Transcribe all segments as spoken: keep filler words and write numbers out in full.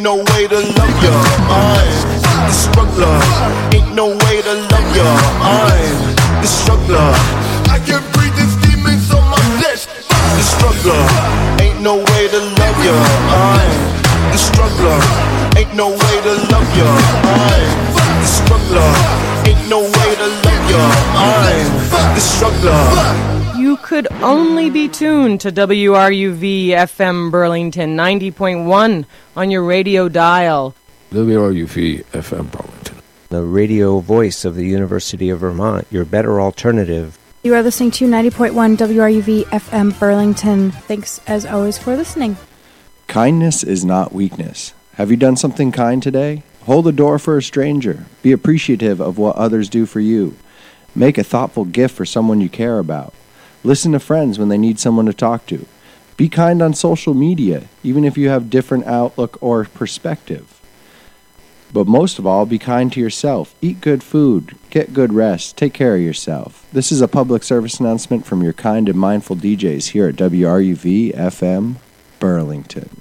no way to love ya. I'm the struggler. Ain't no way to love ya. I'm the struggler. I can breathe these demons on my flesh. The struggler. Ain't no way to love ya. I'm the struggler. Ain't no way to love ya. I'm the struggler. Ain't no way to love ya. I'm the struggler. You could only be tuned to W R U V F M Burlington ninety point one on your radio dial. W R U V F M Burlington, the radio voice of the University of Vermont, your better alternative. You are listening to ninety point one W R U V F M Burlington. Thanks as always for listening. Kindness is not weakness. Have you done something kind today? Hold the door for a stranger. Be appreciative of what others do for you. Make a thoughtful gift for someone you care about. Listen to friends when they need someone to talk to. Be kind on social media, even if you have different outlook or perspective. But most of all, be kind to yourself. Eat good food. Get good rest. Take care of yourself. This is a public service announcement from your kind and mindful D Js here at W R U V F M Burlington.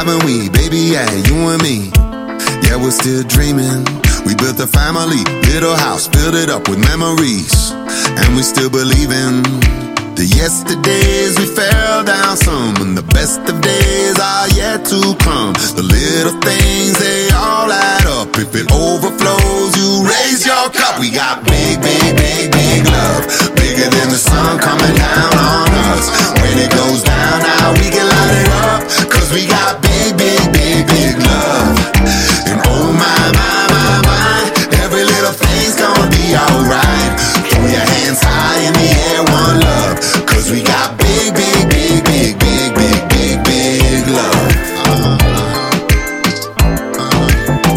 haven't we? Baby, yeah, you and me. Yeah, we're still dreaming. We built a family, little house, built it up with memories. And we still believing. The yesterdays we fell down some, and the best of days are yet to come. The little things, they all add up. If it overflows, you raise your cup. We got big, big, big, big love, bigger than the sun coming down on us. When it goes down, now we can light it up, cause we got big, big, big, big love. And oh my, my, my, my, every little thing's gonna be alright. Throw your hands high in the air, one love, cause we got big, big, big, big, big, big, big, big love. uh, uh.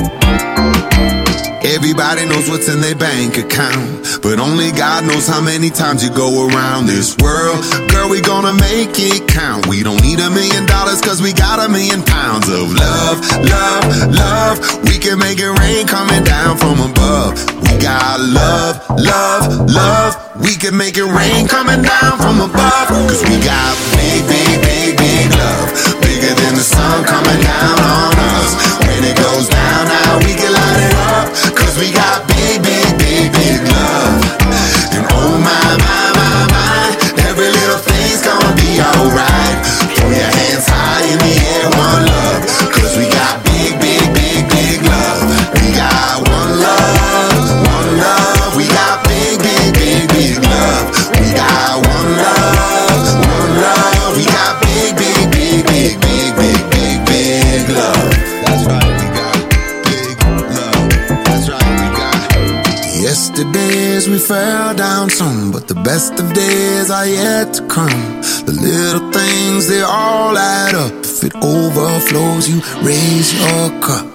Everybody knows what's in their bank account, but only God knows how many times you go around this world. Girl, we gonna make it count. We don't need a million dollars, cause we got a million pounds of love, love, love. We can make it rain coming down from above. We got love, love, love. We can make it rain coming down from above, cause we got big, big, big, big love, bigger than the sun coming down on us. When it goes down, now we can light it up, cause we got big, big, big, big love. And oh my, my, my, my, every little thing's gonna be alright. Throw your hands high in the air, one love, cause we got big, big, big, big love. We got one love, one love. We got big, big, big, big love. We got one love, one love. We got big, big, big, big, big, big, big, big love. That's right, we got big love. That's right, we got. Yesterdays we fell down some, but the best of days are yet to come. The little things, they all add up. If it overflows, you raise your cup.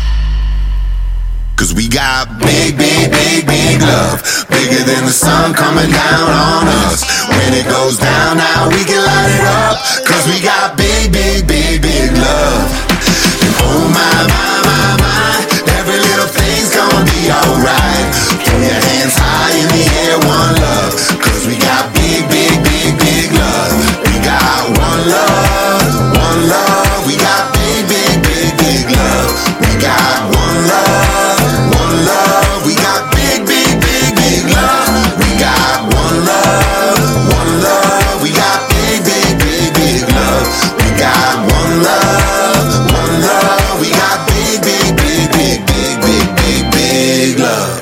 Cause we got big, big, big, big love, bigger than the sun coming down on us. When it goes down, now we can light it up, cause we got big, big, big, big love. And oh my, my, my, my, every little thing's gonna be alright. Throw your hands high in the air, one love, cause we got big, big, big, big love. We got one love, one love. We got big, big, big, big love. We got one love, one love. We got big, big, big, big love. We got one love, one love. We got big, big, big, big love. We got one love, one love. We got big, big, big, big, big, big, big, big love.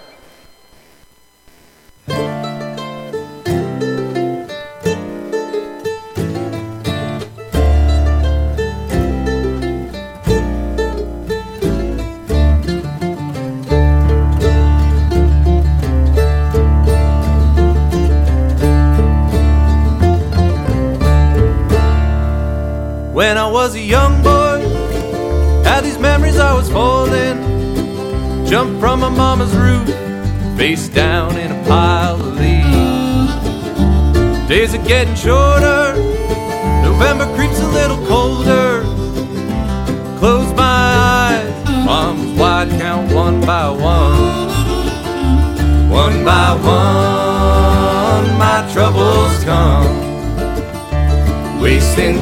When I was a young boy, had these memories I was holding. Jumped from my mama's roof, face down in a pile of leaves. Days are getting shorter, November creeps a little colder. Close my eyes, arms wide, count one by one. One by one, my troubles come. Wasting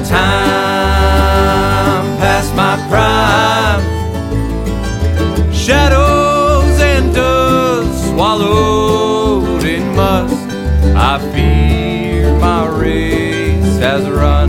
time past my prime. Shadows and dust swallowed in must. I fear my race has run.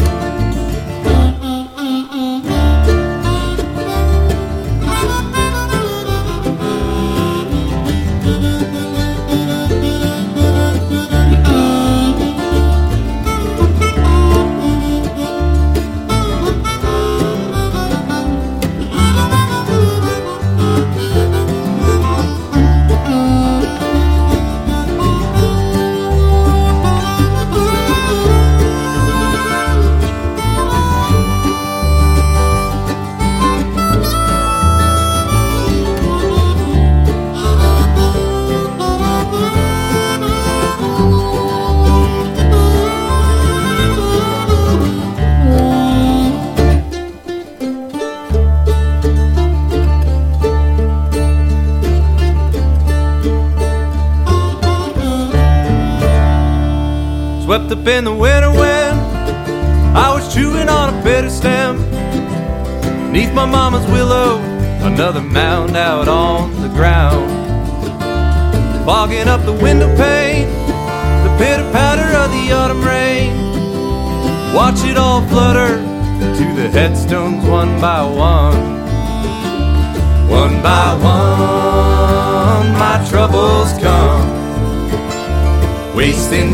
Swept up in the winter when I was chewing on a bitter stem. beneath my mama's willow, another mound out on the ground. Fogging up the window pane, the pitter-patter of the autumn rain. Watch it all flutter to the headstones one by one. One by one, my troubles come, wasting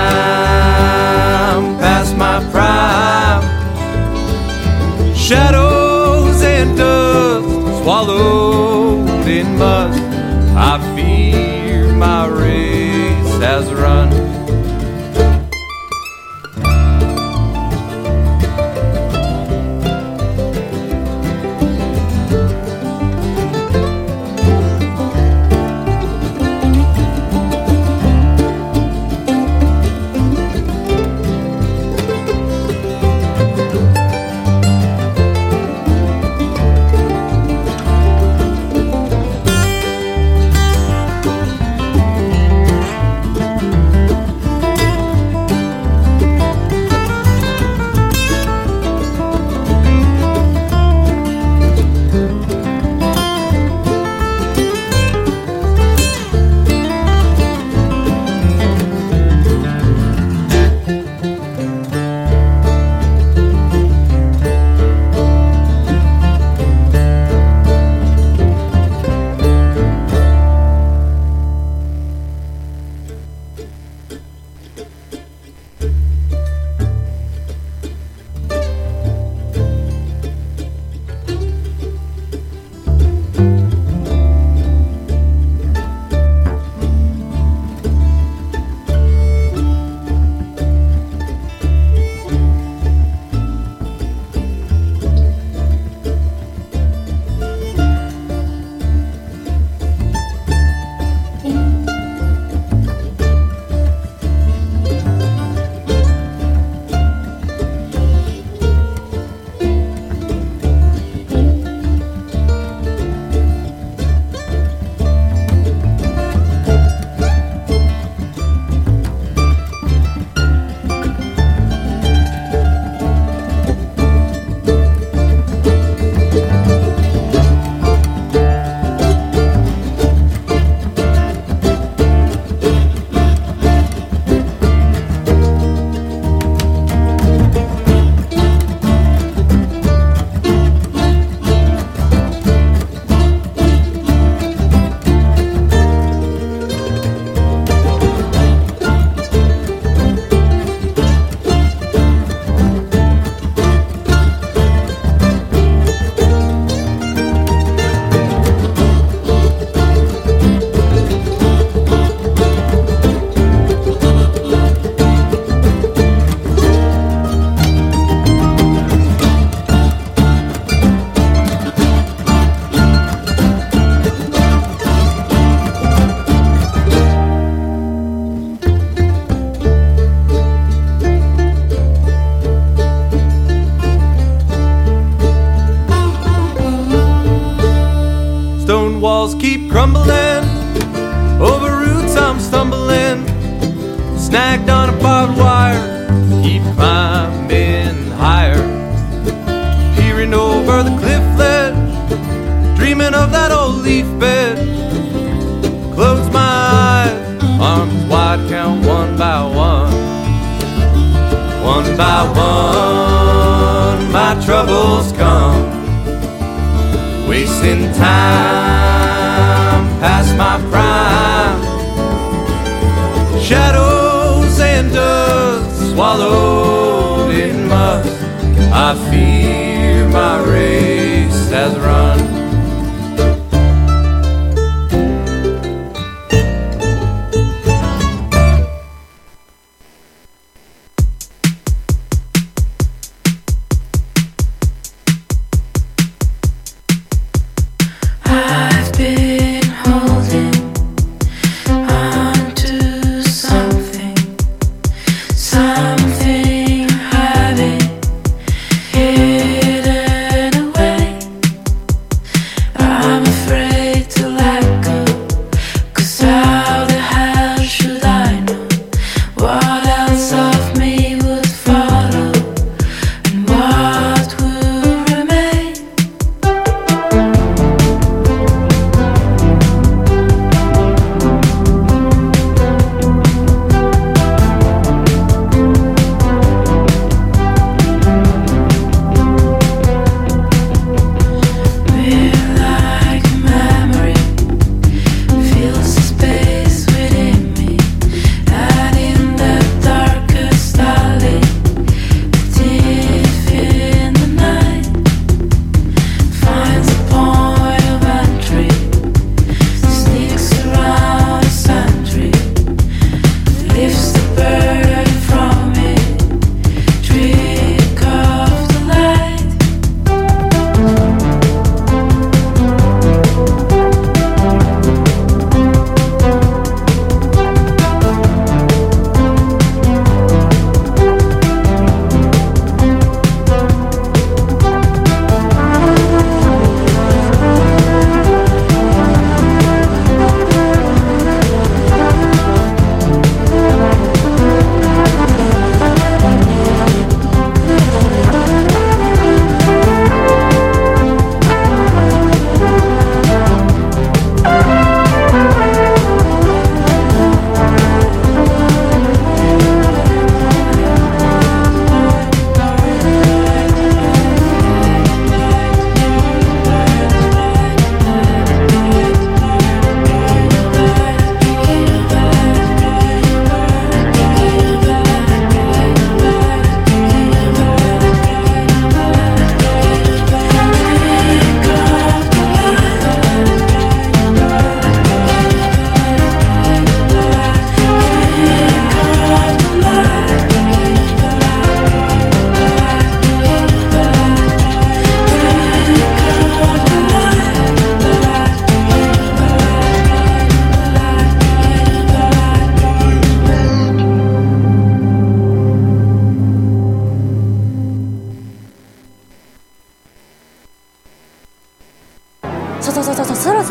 time past my prime. Shadows and dust swallowed in must. I fear my race has run. Walls keep crumbling, over roots I'm stumbling, snagged on a barbed wire, keep climbing higher, peering over the cliff ledge, dreaming of that old leaf bed. Close my eyes, arms wide, count one by one, one by one, my troubles come, wasting time past my prime. Shadows and dust swallowed in must. I fear my race has run. Hidden away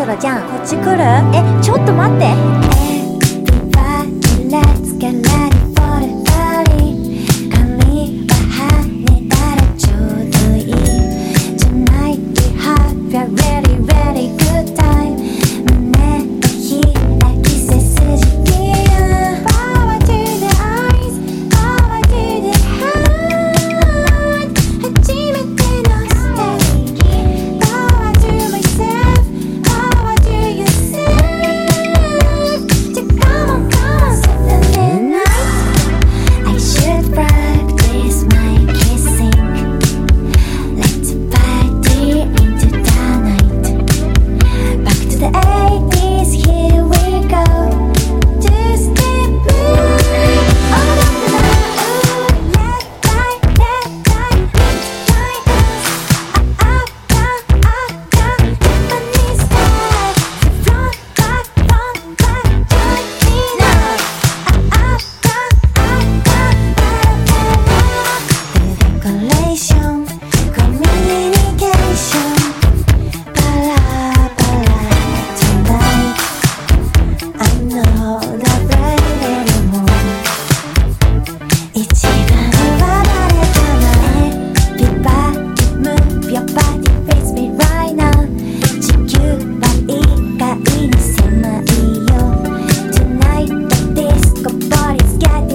ろじゃん。こっち来る？え、ちょっと待って。Everybody, let's get loud.